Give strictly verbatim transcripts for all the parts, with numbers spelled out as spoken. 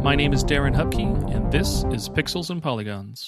My name is Darren Hupke, and this is Pixels and Polygons.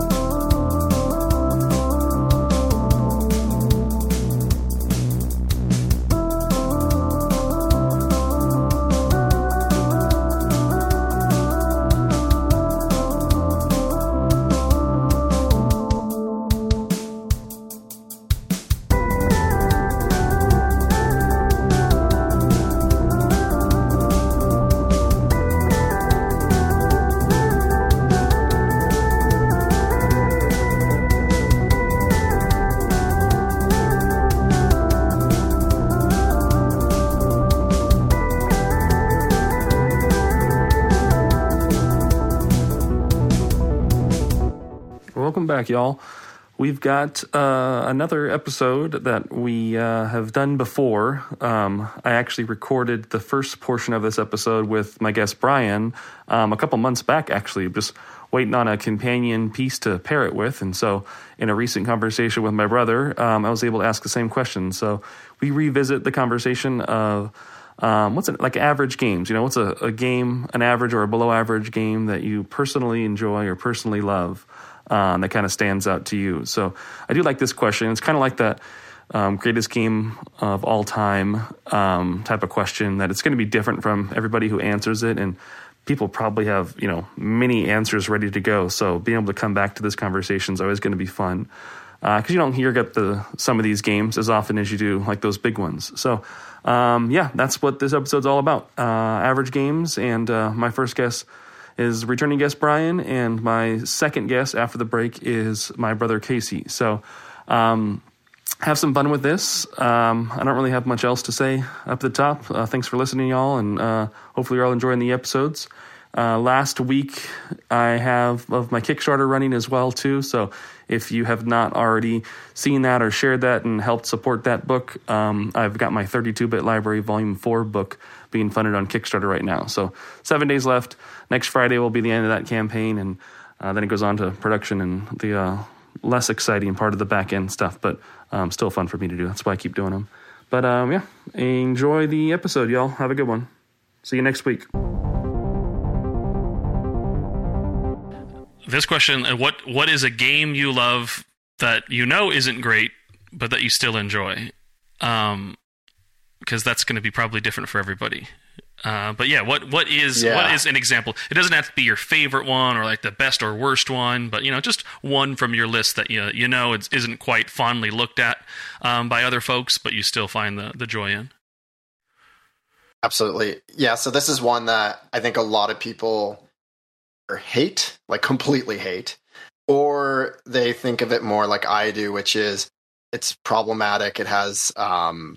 Welcome back, y'all. We've got uh, another episode that we uh, have done before. Um, I actually recorded the first portion of this episode with my guest Brian um, a couple months back, actually, just waiting on a companion piece to pair it with. And so in a recent conversation with my brother, um, I was able to ask the same question. So we revisit the conversation of Um, what's it like average games? You know, what's a, a game, an average or a below average game that you personally enjoy or personally love um, that kind of stands out to you? So I do like this question. It's kind of like that um, greatest game of all time um, type of question, that it's going to be different from everybody who answers it. And people probably have, you know, many answers ready to go. So being able to come back to this conversation is always going to be fun. Because uh, you don't hear get the some of these games as often as you do like those big ones. So um, yeah, that's what this episode's all about. Uh, average games, and uh, my first guest is returning guest Brian, and my second guest after the break is my brother Casey. So um, have some fun with this. Um, I don't really have much else to say up at the top. Uh, thanks for listening, y'all, and uh, hopefully you're all enjoying the episodes. Uh, last week, I have of my Kickstarter running as well, too. So if you have not already seen that or shared that and helped support that book, um, I've got my thirty-two bit Library Volume four book being funded on Kickstarter right now. So seven days left. Next Friday will be the end of that campaign, and uh, then it goes on to production and the uh, less exciting part of the back-end stuff, but um, still fun for me to do. That's why I keep doing them. But um, yeah, enjoy the episode, y'all. Have a good one. See you next week. This question, what what is a game you love that you know isn't great, but that you still enjoy? Um, because that's going to be probably different for everybody. Uh, but yeah, what what is yeah. what is an example? It doesn't have to be your favorite one or like the best or worst one, but you know, just one from your list that you you know it isn't quite fondly looked at um, by other folks, but you still find the the joy in. Absolutely, yeah. So this is one that I think a lot of people or hate, like completely hate, or they think of it more like I do, which is it's problematic, it has um,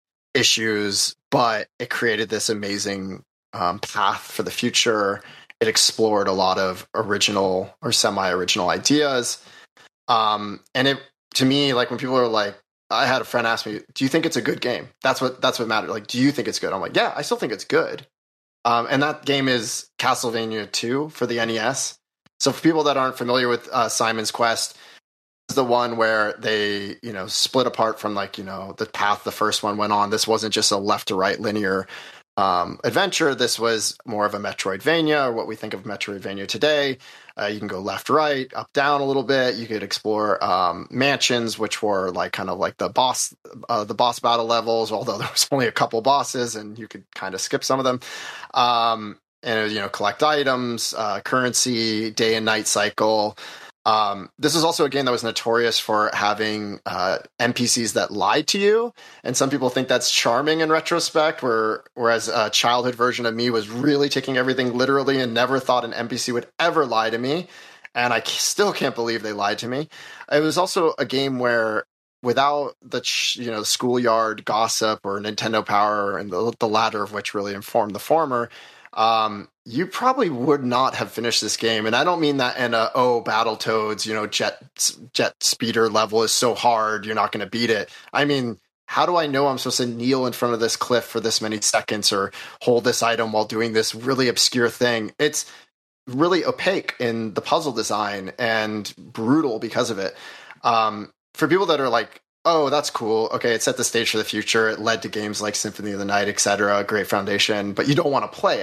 issues, but it created this amazing um, path for the future. It explored a lot of original or semi-original ideas. Um, and it, to me, like when people are like, I had a friend ask me, do you think it's a good game? That's what, that's what mattered. Like, do you think it's good? I'm like, yeah, I still think it's good. Um, and that game is Castlevania two for the N E S. So for people that aren't familiar with uh, Simon's Quest, this is the one where they, you know, split apart from like, you know, the path the first one went on. This wasn't just a left to right linear um, adventure. This was more of a Metroidvania, or what we think of Metroidvania today. Uh, you can go left, right, up, down a little bit. You could explore um, mansions, which were like kind of like the boss, uh, the boss battle levels. Although there was only a couple bosses, and you could kind of skip some of them. Um, and you know, collect items, uh, currency, day and night cycle. Um, this is also a game that was notorious for having uh, N P Cs that lied to you, and some people think that's charming in retrospect. Where whereas a childhood version of me was really taking everything literally and never thought an N P C would ever lie to me, and I still can't believe they lied to me. It was also a game where, without the you know schoolyard gossip or Nintendo Power, and the, the latter of which really informed the former, um, you probably would not have finished this game. And I don't mean that in a, oh, Battletoads, you know, jet jet speeder level is so hard, you're not going to beat it. I mean, how do I know I'm supposed to kneel in front of this cliff for this many seconds or hold this item while doing this really obscure thing? It's really opaque in the puzzle design and brutal because of it. Um, for people that are like, oh, that's cool. Okay, it set the stage for the future. It led to games like Symphony of the Night, et cetera. Great foundation, but you don't want to play it.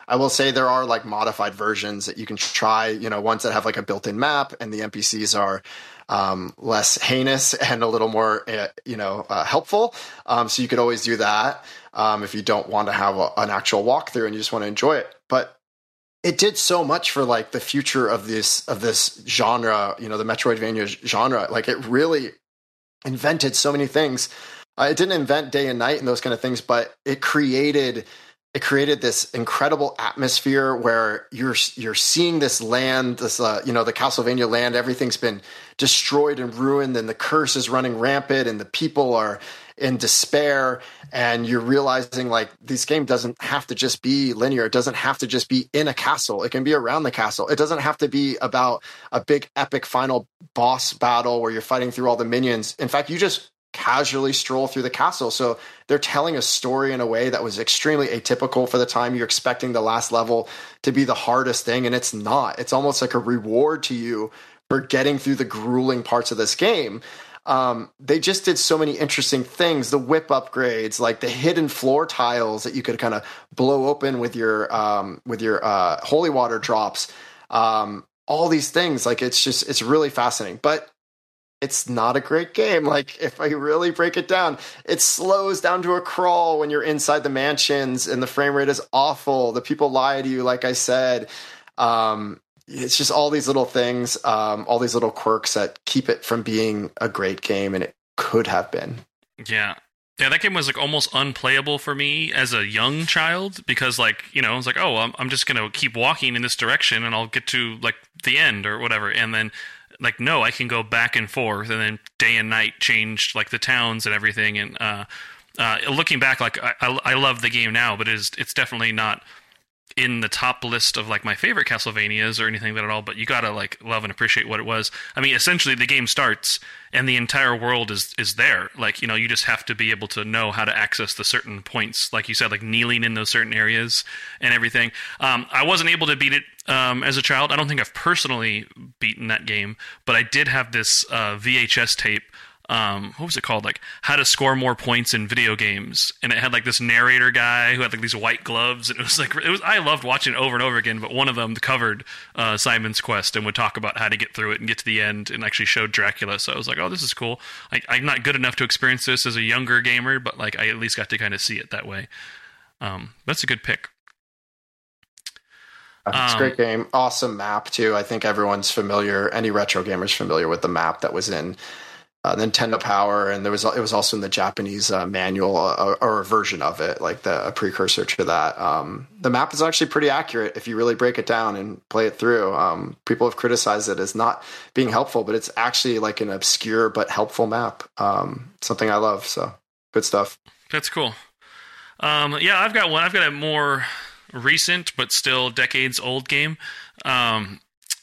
I will say there are like modified versions that you can try, you know, ones that have like a built-in map and the N P Cs are um, less heinous and a little more, uh, you know, uh, helpful. Um, so you could always do that um, if you don't want to have a, an actual walkthrough and you just want to enjoy it. But it did so much for like the future of this of this genre, you know, the Metroidvania genre. Like it really invented so many things. Uh, it didn't invent day and night and those kind of things, but it created it created this incredible atmosphere where you're you're seeing this land, this uh, you know, the Castlevania land. Everything's been destroyed and ruined, and the curse is running rampant, and the people are in despair. And you're realizing like this game doesn't have to just be linear. It doesn't have to just be in a castle. It can be around the castle. It doesn't have to be about a big epic final boss battle where you're fighting through all the minions. In fact, you just casually stroll through the castle. So they're telling a story in a way that was extremely atypical for the time. You're expecting the last level to be the hardest thing, and it's not. It's almost like a reward to you for getting through the grueling parts of this game. Um, they just did so many interesting things. The whip upgrades, like the hidden floor tiles that you could kind of blow open with your um, with your uh, holy water drops. Um, all these things, like it's just it's really fascinating. But it's not a great game. Like if I really break it down, it slows down to a crawl when you're inside the mansions, and the frame rate is awful. The people lie to you, like I said. Um, it's just all these little things, um, all these little quirks that keep it from being a great game, and it could have been. Yeah. Yeah, that game was like almost unplayable for me as a young child because, like, you know, I was like, oh, I'm, I'm just going to keep walking in this direction and I'll get to like the end or whatever. And then like, no, I can go back and forth, and then day and night changed like the towns and everything. And uh, uh, looking back, like I, I, I love the game now, but it is, it's definitely not in the top list of like my favorite Castlevanias or anything that at all, but you gotta like love and appreciate what it was. I mean, essentially the game starts and the entire world is is there. Like, you know, you just have to be able to know how to access the certain points, like you said, like kneeling in those certain areas and everything. Um, I wasn't able to beat it um, as a child. I don't think I've personally beaten that game, but I did have this uh, V H S tape. Um, what was it called? Like How to Score More Points in Video Games, and it had like this narrator guy who had like these white gloves, and it was like it was. I loved watching it over and over again. But one of them covered uh, Simon's Quest and would talk about how to get through it and get to the end, and actually showed Dracula. So I was like, oh, this is cool. I, I'm not good enough to experience this as a younger gamer, but like I at least got to kind of see it that way. Um, that's a good pick. It's a great game. Awesome map too. I think everyone's familiar. Any retro gamer's familiar with the map that was in Uh, Nintendo Power, and there was it was also in the Japanese uh, manual uh, or a version of it, like the a precursor to that. Um, the map is actually pretty accurate if you really break it down and play it through. Um, people have criticized it as not being helpful, but it's actually like an obscure but helpful map. Um, something I love. So good stuff. That's cool. Um, yeah, I've got one. I've got a more recent but still decades old game. Um,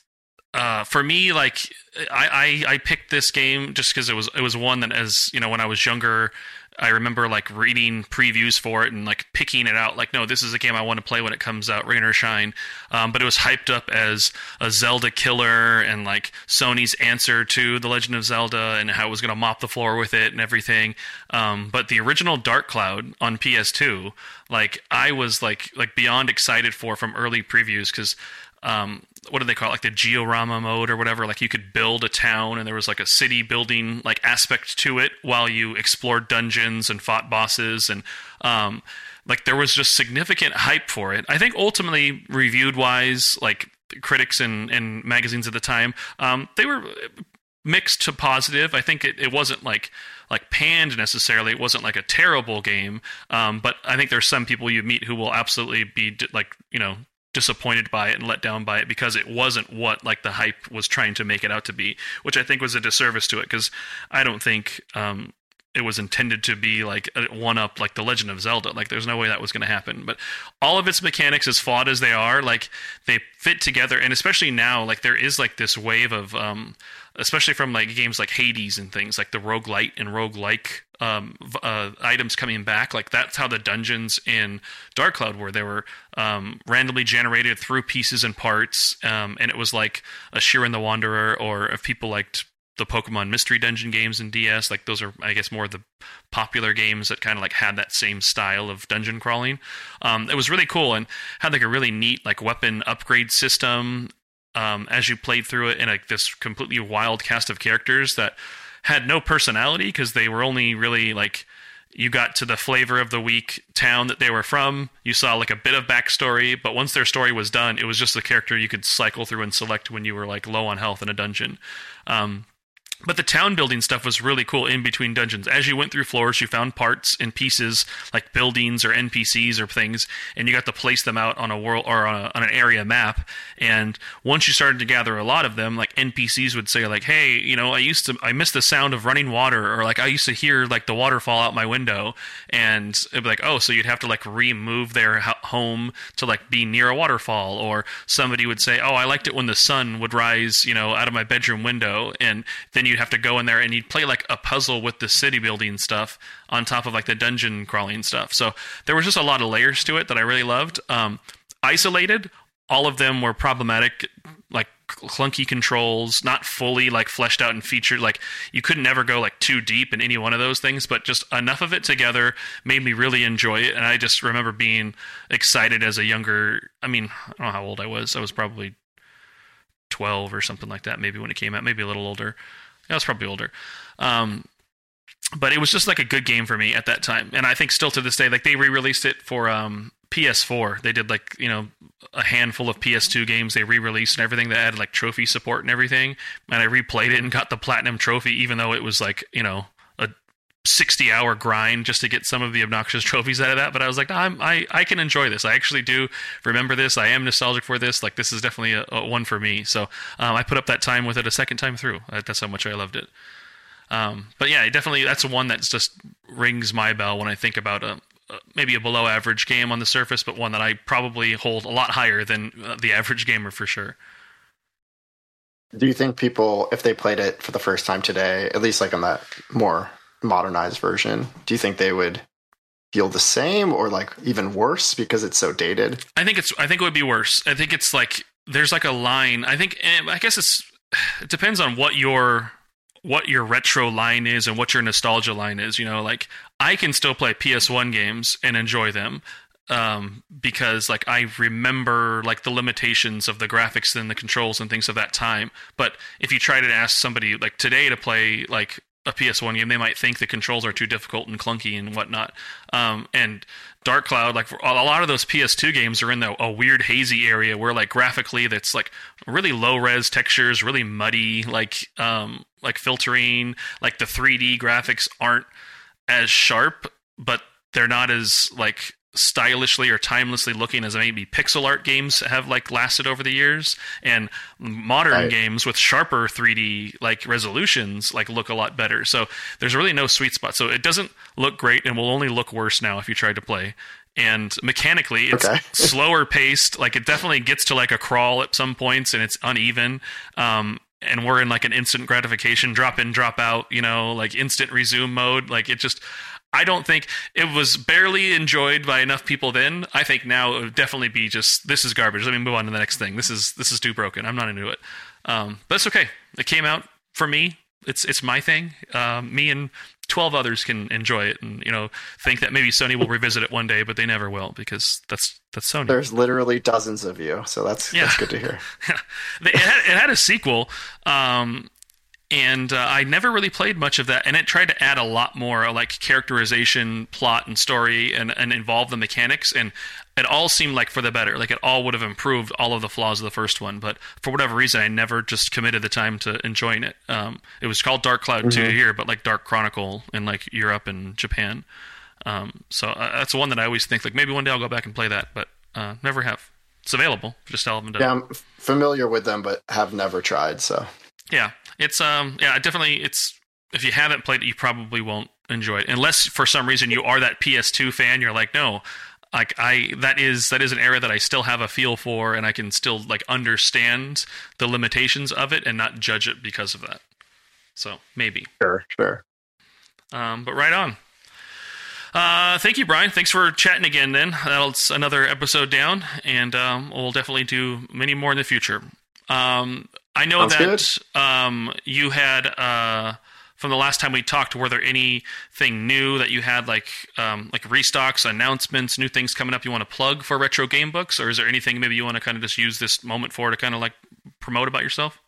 Uh, for me, like I, I, I picked this game just because it was it was one that, as you know, when I was younger, I remember like reading previews for it and like picking it out. Like, no, this is a game I want to play when it comes out, rain or shine. Um, but it was hyped up as a Zelda killer and like Sony's answer to The Legend of Zelda and how it was going to mop the floor with it and everything. Um, but the original Dark Cloud on P S two, like I was like like beyond excited for from early previews because. Um, what do they call it? Like the Georama mode or whatever. Like you could build a town and there was like a city building like aspect to it while you explored dungeons and fought bosses. And, um, like there was just significant hype for it. I think ultimately reviewed wise, like critics and, and magazines at the time, um, they were mixed to positive. I think it, it wasn't like, like panned necessarily. It wasn't like a terrible game. Um, but I think there's some people you meet who will absolutely be like, you know, disappointed by it and let down by it because it wasn't what like the hype was trying to make it out to be, which I think was a disservice to it because I don't think um, it was intended to be like a one-up like The Legend of Zelda. Like there's no way that was going to happen. But all of its mechanics, as flawed as they are, like they fit together. And especially now, like there is like this wave of, um, especially from like games like Hades and things like the roguelite and roguelike um, uh, items coming back. Like that's how the dungeons in Dark Cloud were. They were um, randomly generated through pieces and parts. Um, and it was like a Shiren the Wanderer, or if people liked the Pokemon Mystery Dungeon games in D S. Like those are, I guess, more of the popular games that kind of like had that same style of dungeon crawling. Um, it was really cool and had like a really neat like weapon upgrade system um, as you played through it, in like this completely wild cast of characters that had no personality because they were only really like, you got to the flavor of the week town that they were from. You saw like a bit of backstory, but once their story was done, it was just a character you could cycle through and select when you were like low on health in a dungeon. Um, But the town building stuff was really cool in between dungeons. As you went through floors, you found parts and pieces like buildings or N P Cs or things, and you got to place them out on a world or on, a, on an area map. And once you started to gather a lot of them, like N P Cs would say like, "Hey, you know, I used to, I missed the sound of running water," or like, "I used to hear like the waterfall out my window," and it'd be like, "Oh, so you'd have to like remove their home to like be near a waterfall." Or somebody would say, "Oh, I liked it when the sun would rise, you know, out of my bedroom window," and then you'd have to go in there and you'd play like a puzzle with the city building stuff on top of like the dungeon crawling stuff. So there was just a lot of layers to it that I really loved. Um, isolated, all of them were problematic, like clunky controls, not fully like fleshed out and featured. Like you couldn't ever go like too deep in any one of those things, but just enough of it together made me really enjoy it. And I just remember being excited as a younger, I mean, I don't know how old I was. I was probably twelve or something like that, maybe when it came out, maybe a little older. I was probably older. Um, but it was just like a good game for me at that time. And I think still to this day, like they re-released it for um, P S four. They did like, you know, a handful of P S two games they re-released and everything that added like trophy support and everything. And I replayed it and got the platinum trophy, even though it was like, you know, a sixty hour grind just to get some of the obnoxious trophies out of that. But I was like, no, I'm, I, I can enjoy this. I actually do remember this. I am nostalgic for this. Like this is definitely a, a one for me. So um, I put up that time with it a second time through. That's how much I loved it. Um, but yeah, it definitely, that's one that just rings my bell when I think about a, a maybe a below average game on the surface, but one that I probably hold a lot higher than uh, the average gamer for sure. Do you think people, if they played it for the first time today, at least like on that more modernized version, do you think they would feel the same or like even worse because it's so dated? I think it's, I think it would be worse. I think it's like, there's like a line, I think, I guess it's, it depends on what your, what your retro line is and what your nostalgia line is. You know, like I can still play P S one games and enjoy them. Um, because like I remember like the limitations of the graphics and the controls and things of that time. But if you try to ask somebody like today to play like a P S one game, they might think the controls are too difficult and clunky and whatnot. Um, and Dark Cloud, like a lot of those P S two games are in the, a weird hazy area where like graphically that's like really low res textures, really muddy, like um, like filtering, like the three D graphics aren't as sharp, but they're not as like stylishly or timelessly looking as maybe pixel art games have like lasted over the years, and modern right. games with sharper three D like resolutions like look a lot better. So there's really no sweet spot. So it doesn't look great and will only look worse now if you try to play. And mechanically it's okay. slower paced. Like it definitely gets to like a crawl at some points and it's uneven. Um, and we're in like an instant gratification, drop in, drop out, you know, like instant resume mode. Like it just, I don't think it was barely enjoyed by enough people then. I think now it would definitely be just, this is garbage. Let me move on to the next thing. This is this is too broken. I'm not into it. Um, but it's okay. It came out for me. It's it's my thing. Um, me and twelve others can enjoy it, and you know think that maybe Sony will revisit it one day, but they never will because that's that's Sony. There's literally dozens of you, so that's yeah. that's good to hear. it, had, it had a sequel. Um, And uh, I never really played much of that, and it tried to add a lot more uh, like characterization, plot, and story, and, and involve the mechanics, and it all seemed like for the better. Like it all would have improved all of the flaws of the first one, but for whatever reason, I never just committed the time to enjoying it. Um, it was called Dark Cloud mm-hmm. two here, but like Dark Chronicle in like Europe and Japan. Um, so uh, that's one that I always think like maybe one day I'll go back and play that, but uh, never have. It's available, just I haven't done. Yeah, I'm familiar with them, but have never tried. So yeah. It's um yeah definitely it's if you haven't played it you probably won't enjoy it unless for some reason you are that P S two fan. You're like no like I that is that is an era that I still have a feel for and I can still like understand the limitations of it and not judge it because of that. So maybe sure sure um but right on. Uh, thank you, Brian. Thanks for chatting again. Then that's another episode down, and um, we'll definitely do many more in the future. Um, I know Sounds that um, you had uh, from the last time we talked. Were there anything new that you had, like um, like restocks, announcements, new things coming up you want to plug for Retro Game Books, or is there anything maybe you want to kind of just use this moment for to kind of like promote about yourself?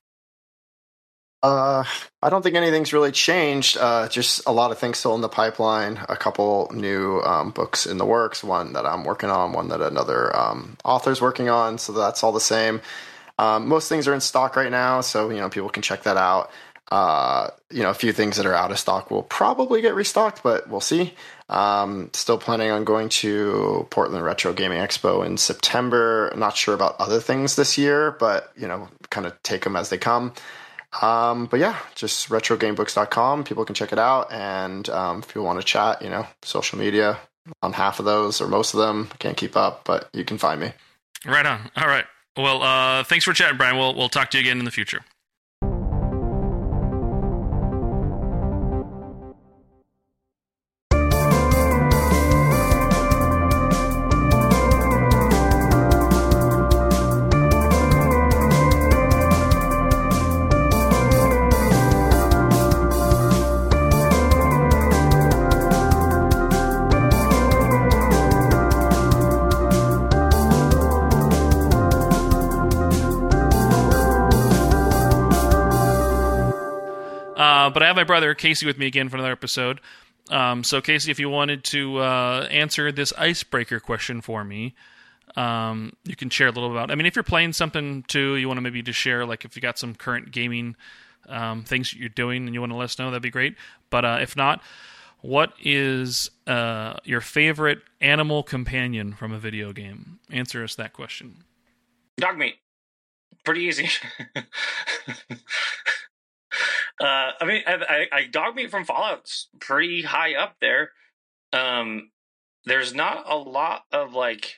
Uh, I don't think anything's really changed. Uh, just a lot of things still in the pipeline. A couple new um, books in the works. One that I'm working on. One that another um, author's working on. So that's all the same. Um, most things are in stock right now, so you know people can check that out. Uh, you know, a few things that are out of stock will probably get restocked, but we'll see. Um, still planning on going to Portland Retro Gaming Expo in September. Not sure about other things this year, but you know, kind of take them as they come. Um, but yeah, just retro game books dot com. People can check it out. And um, if you want to chat, you know, social media on half of those or most of them. Can't keep up, but you can find me. Right on. All right. Well, uh, thanks for chatting, Brian. We'll, we'll talk to you again in the future. Uh, but I have my brother Casey with me again for another episode. Um, so Casey, if you wanted to uh, answer this icebreaker question for me, um, you can share a little about. I mean, if you're playing something too, you want to maybe just share, like if you got some current gaming um, things you're doing and you want to let us know, that'd be great. But uh, if not, what is uh, your favorite animal companion from a video game? Answer us that question. Dog meat. Pretty easy. Uh, I mean, I, I, I dog meat from Fallout's pretty high up there. Um, there's not a lot of like,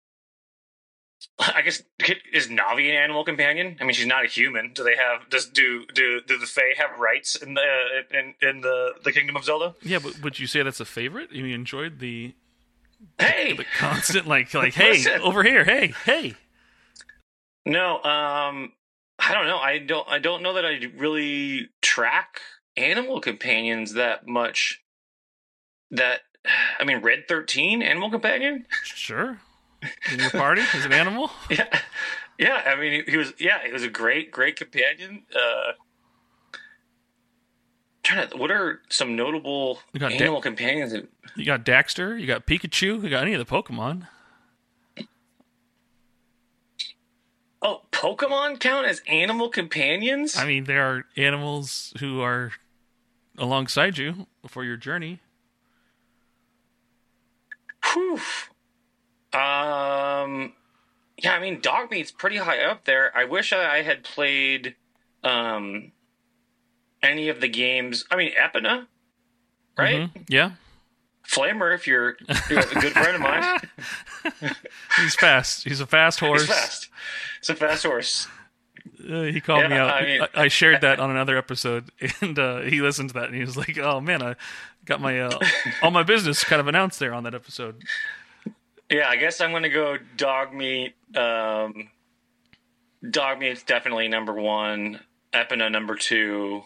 I guess is Navi an animal companion? I mean, she's not a human. Do they have? Does do do do the Fae have rights in the in in the the Kingdom of Zelda? Yeah, but would you say that's a favorite? You enjoyed the hey the constant like like hey Listen. over here hey hey. No, um. I don't know. I don't. I don't know that I really track animal companions that much. That I mean, Red thirteen animal companion. Sure. In your party as an animal. Yeah, yeah. I mean, he, he was. Yeah, he was a great, great companion. Uh, trying to. What are some notable You got animal Da- companions? That, You got Daxter. You got Pikachu. You got any of the Pokemon. oh, Pokemon count as animal companions? I mean, there are animals who are alongside you for your journey. Whew. Um. Yeah, I mean, dog meat's pretty high up there. I wish I, I had played um any of the games. I mean, Epona, right? Mhm. Yeah. Flamer, if you're, you're a good friend of mine. He's fast. He's a fast horse. He's fast. It's a fast horse. Uh, he called Yeah, me out. I mean- I, I shared that on another episode, and uh, he listened to that, and he was like, "Oh man, I got my uh, all my business kind of announced there on that episode." Yeah, I guess I'm going to go dog meat. Um, dog meat's definitely number one. Epona number two.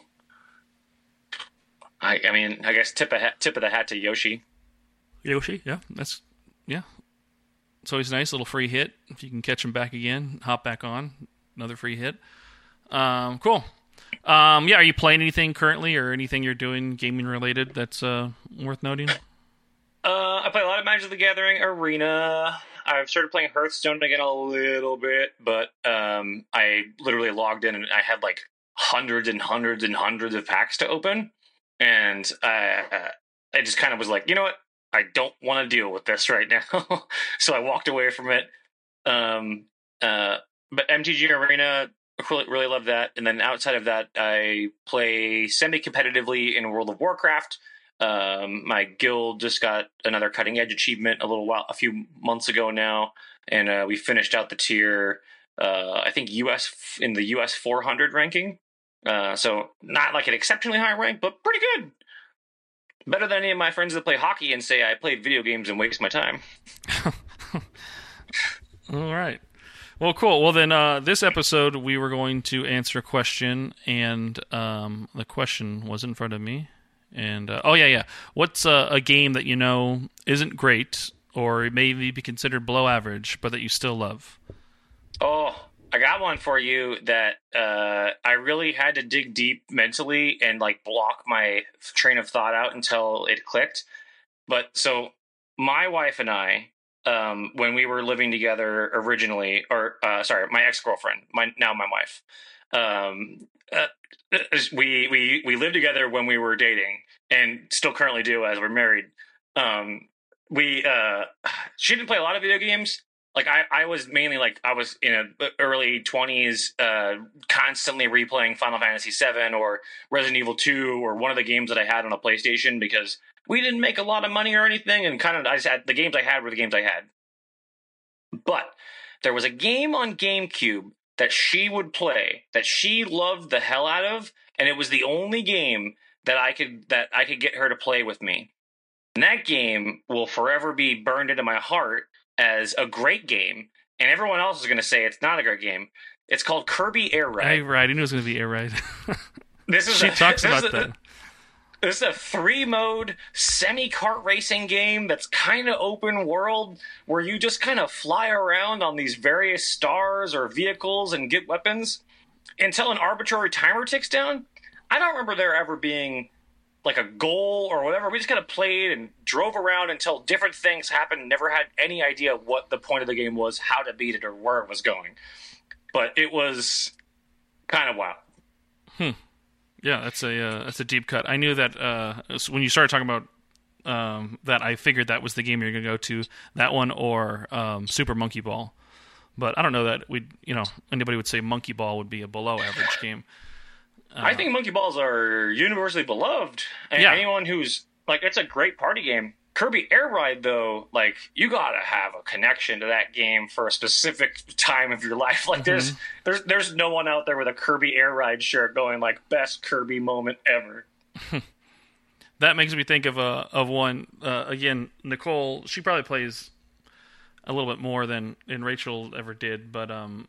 I, I mean, I guess tip of hat, tip of the hat to Yoshi. Yoshi, yeah, that's yeah. It's always a nice little free hit if you can catch him back again, hop back on, another free hit. Um, cool. Um, yeah, are you playing anything currently, or anything you're doing gaming related that's uh, worth noting? Uh, I play a lot of Magic the Gathering Arena. I've started playing Hearthstone again a little bit, but um, I literally logged in and I had like hundreds and hundreds and hundreds of packs to open, and I, uh, I just kind of was like, you know what? I don't want to deal with this right now, so I walked away from it. Um, uh, but M T G Arena, really, really love that. And then outside of that, I play semi-competitively in World of Warcraft. Um, my guild just got another cutting edge achievement a little while, a few months ago now, and uh, we finished out the tier. Uh, I think U S in the U S four hundred ranking. Uh, so not like an exceptionally high rank, but pretty good. Better than any of my friends that play hockey and say I play video games and waste my time. All right. Well, cool. Well, then uh, this episode we were going to answer a question, and um, the question was in front of me. And uh, oh yeah, yeah. What's uh, a game that you know isn't great, or maybe be considered below average, but that you still love? Oh, I got one for you that uh, I really had to dig deep mentally and like block my train of thought out until it clicked. But so my wife and I, um, when we were living together originally, or uh, sorry, my ex-girlfriend, my now my wife, um, uh, we we we lived together when we were dating, and still currently do as we're married. Um, we uh, she didn't play a lot of video games. Like I, I was mainly like I was in a early twenties, uh, constantly replaying Final Fantasy seven or Resident Evil two or one of the games that I had on a PlayStation because we didn't make a lot of money or anything, and kind of I just had the games I had were the games I had. But there was a game on GameCube that she would play that she loved the hell out of, and it was the only game that I could that I could get her to play with me. And that game will forever be burned into my heart as a great game, and everyone else is going to say it's not a great game. It's called Kirby Air Ride. Air Ride. I knew it was going to be Air Ride. This is she a, talks this about is a, that. This is a three-mode semi-kart racing game that's kind of open world, where you just kind of fly around on these various stars or vehicles and get weapons until an arbitrary timer ticks down. I don't remember there ever being like a goal or whatever. We just kind of played and drove around until different things happened. Never had any idea what the point of the game was, how to beat it, or where it was going. But it was kind of wild. Hmm. Yeah, that's a uh, that's a deep cut. I knew that uh, when you started talking about um, that, I figured that was the game you're going to go to. That one or um, Super Monkey Ball. But I don't know that we, you know, anybody would say Monkey Ball would be a below average game. Uh, I think monkey balls are universally beloved, and yeah. anyone who's like, it's a great party game. Kirby Air Ride, though, like you gotta have a connection to that game for a specific time of your life. Like, mm-hmm. there's there's there's no one out there with a Kirby Air Ride shirt going like best Kirby moment ever. That makes me think of a of one uh, again. Nicole, she probably plays a little bit more than, than Rachel ever did, but um.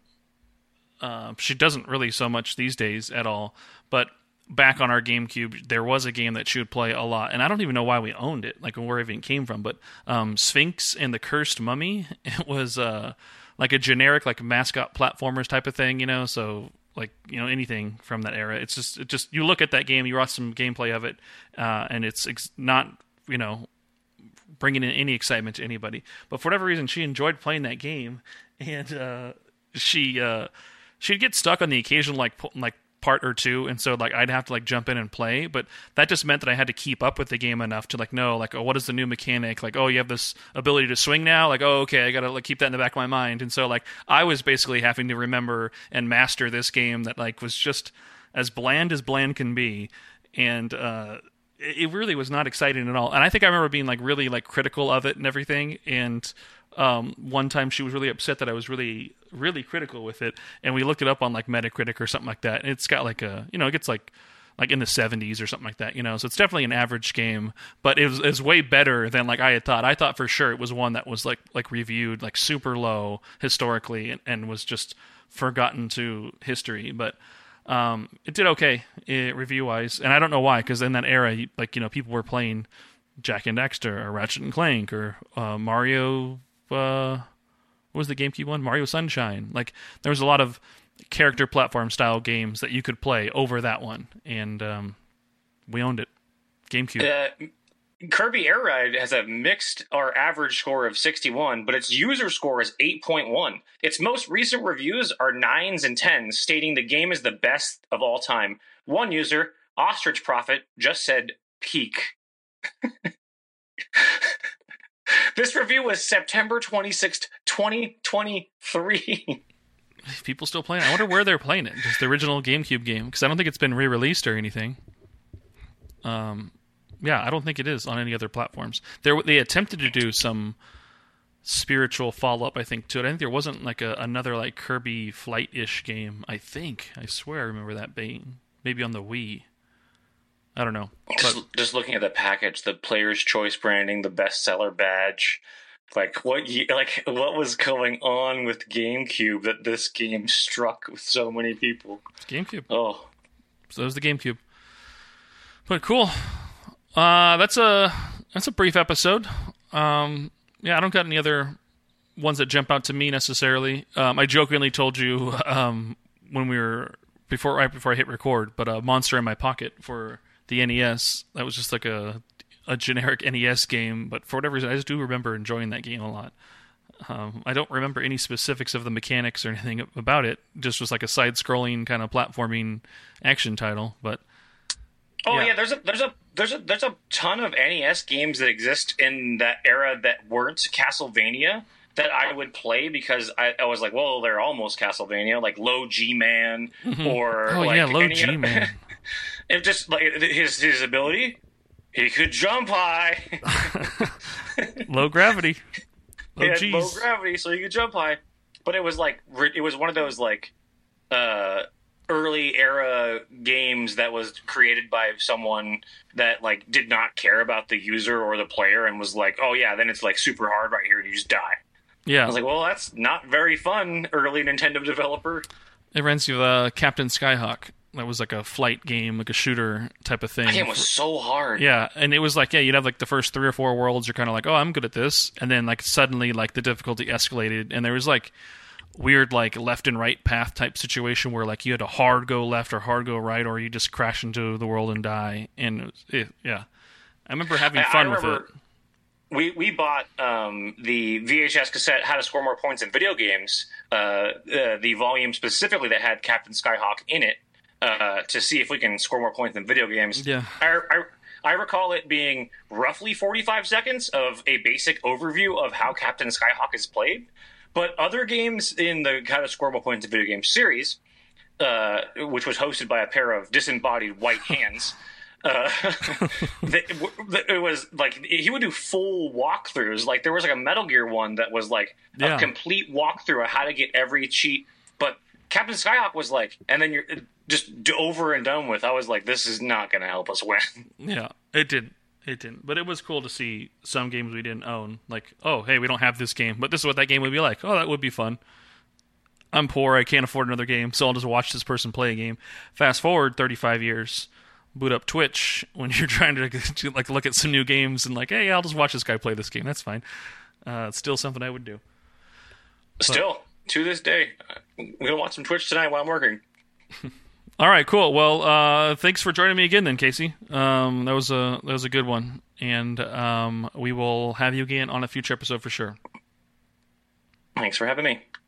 Uh, she doesn't really so much these days at all, but back on our GameCube, there was a game that she would play a lot, and I don't even know why we owned it, like where it even came from, but um, Sphinx and the Cursed Mummy. It was uh, like a generic like mascot platformers type of thing, you know, so like, you know, anything from that era. It's just, it just you look at that game, you watch some gameplay of it, uh, and it's ex- not, you know, bringing in any excitement to anybody. But for whatever reason, she enjoyed playing that game, and uh, she... Uh, she'd get stuck on the occasional like like part or two, and so like I'd have to like jump in and play, but that just meant that I had to keep up with the game enough to like know like, oh, what is the new mechanic, like, oh, you have this ability to swing now, like, oh, okay, I gotta like keep that in the back of my mind. And so like I was basically having to remember and master this game that like was just as bland as bland can be, and uh it really was not exciting at all. And I think I remember being like really like critical of it and everything, and Um, one time she was really upset that I was really, really critical with it, and we looked it up on like Metacritic or something like that, and it's got like a, you know, it gets like, like in the seventies or something like that, you know, so it's definitely an average game, but it was, it was way better than like I had thought. I thought for sure it was one that was like, like reviewed like super low historically and, and was just forgotten to history, but um, it did okay uh, review-wise, and I don't know why, because in that era, like, you know, people were playing Jak and Daxter or Ratchet and Clank or uh, Mario... Uh, what was the GameCube one? Mario Sunshine. Like, there was a lot of character platform style games that you could play over that one, and um, we owned it. GameCube. Uh, Kirby Air Ride has a mixed or average score of sixty-one, but its user score is eight point one. Its most recent reviews are nines and tens, stating the game is the best of all time. One user, Ostrich Prophet, just said peak. This review was September twenty-sixth, twenty twenty-three. People still playing it. I wonder where they're playing it. Just the original GameCube game, because I don't think it's been re-released or anything. Um, yeah, I don't think it is on any other platforms. There, they attempted to do some spiritual follow-up, I think, to it. I think there wasn't like a, another like Kirby Flight-ish game. I think. I swear I remember that being maybe on the Wii. I don't know. Just, but, just looking at the package, the Player's Choice branding, the bestseller badge, Like what? ye- Like what was going on with GameCube that this game struck with so many people? It's GameCube. Oh, So it was the GameCube. But cool. Uh, that's a that's a brief episode. Um, yeah, I don't got any other ones that jump out to me necessarily. Um, I jokingly told you um, when we were before right before I hit record, but a Monster in My Pocket for the N E S. That was just like a a generic N E S game, but for whatever reason, I just do remember enjoying that game a lot. Um, I don't remember any specifics of the mechanics or anything about it. It just was like a side-scrolling kind of platforming action title, but. oh Yeah. yeah. There's a there's a there's a there's a ton of N E S games that exist in that era that weren't Castlevania that I would play because I, I was like, well, they're almost Castlevania, like Low G Man or Oh, like yeah, Low any G other- Man. It just like his his ability, he could jump high. Low gravity. He Low had low G's. gravity, so he could jump high. But it was like ri- it was one of those like uh, early era games that was created by someone that like did not care about the user or the player and was like, oh yeah, then it's like super hard right here and you just die. I Yeah. was like, well, that's not very fun, early Nintendo developer. It reminds you of uh, Captain Skyhawk. That was like a flight game, like a shooter type of thing. That game was so hard. Yeah, and it was like, yeah, you'd have like the first three or four worlds, you're kind of like, oh, I'm good at this. And then like suddenly like the difficulty escalated and there was like weird like left and right path type situation where like you had to hard go left or hard go right or you just crash into the world and die. And it was, it, yeah, I remember having I- I fun with remember- it. We we bought um, the V H S cassette How to Score More Points in Video Games, uh, uh, the volume specifically that had Captain Skyhawk in it, uh, to see if we can score more points in video games. Yeah. I, I, I recall it being roughly forty-five seconds of a basic overview of how Captain Skyhawk is played, but other games in the How to Score More Points in Video Games series, uh, which was hosted by a pair of disembodied white hands. Uh, that, that it was like he would do full walkthroughs. Like there was like a Metal Gear one that was like Yeah. a complete walkthrough of how to get every cheat. But Captain Skyhawk was like, and then you're just d- over and done with. I was like, this is not going to help us win. Yeah, it didn't. It didn't. But it was cool to see some games we didn't own. Like, oh, hey, we don't have this game, but this is what that game would be like. Oh, that would be fun. I'm poor. I can't afford another game, so I'll just watch this person play a game. Fast forward thirty-five years, boot up Twitch when you're trying to, to like look at some new games and like, hey, I'll just watch this guy play this game. That's fine. Uh, it's still something I would do. Still, to this day, we're going to watch some Twitch tonight while I'm working. All right, cool. Well, uh, thanks for joining me again, then, Casey. Um, that was a that was a good one, and um, we will have you again on a future episode for sure. Thanks for having me.